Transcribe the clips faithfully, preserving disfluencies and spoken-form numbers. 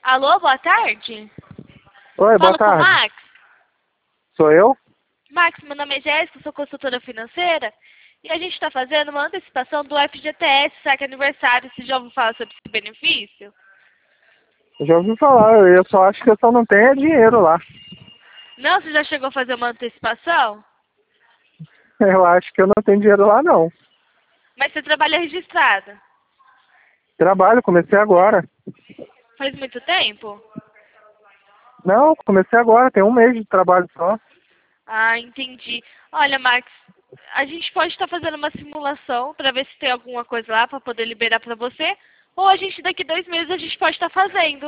Alô, boa tarde. Oi, boa Falo com o tarde. Max. Sou eu? Max, meu nome é Jéssica, sou consultora financeira. E a gente está fazendo uma antecipação do F G T S, saque aniversário. Você já ouviu falar sobre esse benefício? Eu já ouvi falar, eu só acho que eu só não tenho dinheiro lá. Não, você já chegou a fazer uma antecipação? Eu acho que eu não tenho dinheiro lá, não. Mas você trabalha registrada. Trabalho, comecei agora. Faz muito tempo? Não, comecei agora, tem um mês de trabalho só. Ah, entendi. Olha, Max, a gente pode estar fazendo uma simulação para ver se tem alguma coisa lá para poder liberar para você. Ou a gente, daqui dois meses, a gente pode estar fazendo.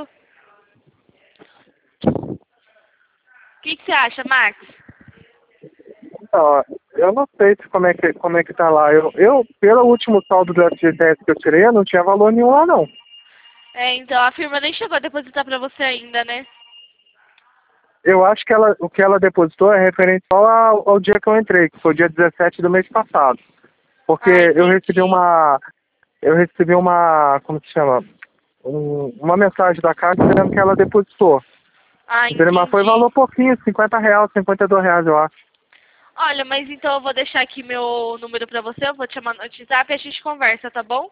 O que, que você acha, Max? Ó, eu não sei se como é que, como é que tá lá. Eu, eu, pelo último saldo do F G T S que eu tirei, eu não tinha valor nenhum lá, não. É, então, a firma nem chegou a depositar para você ainda, né? Eu acho que ela, o que ela depositou é referente só ao, ao dia que eu entrei, que foi o dia dezessete do mês passado. Porque Ah, eu recebi entendi. uma, eu recebi uma, como se chama? Um, uma mensagem da Caixa dizendo que ela depositou. Ah, Entendeu? Mas foi entendi. valor pouquinho, cinquenta reais, cinquenta e dois reais, eu acho. Olha, mas então eu vou deixar aqui meu número pra você, eu vou te chamar no WhatsApp e a gente conversa, tá bom?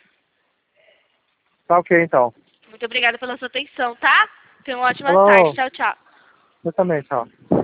Tá ok, então. Muito obrigada pela sua atenção, tá? Tenha uma ótima tarde. Falou, Tchau, tchau. eu também, tchau.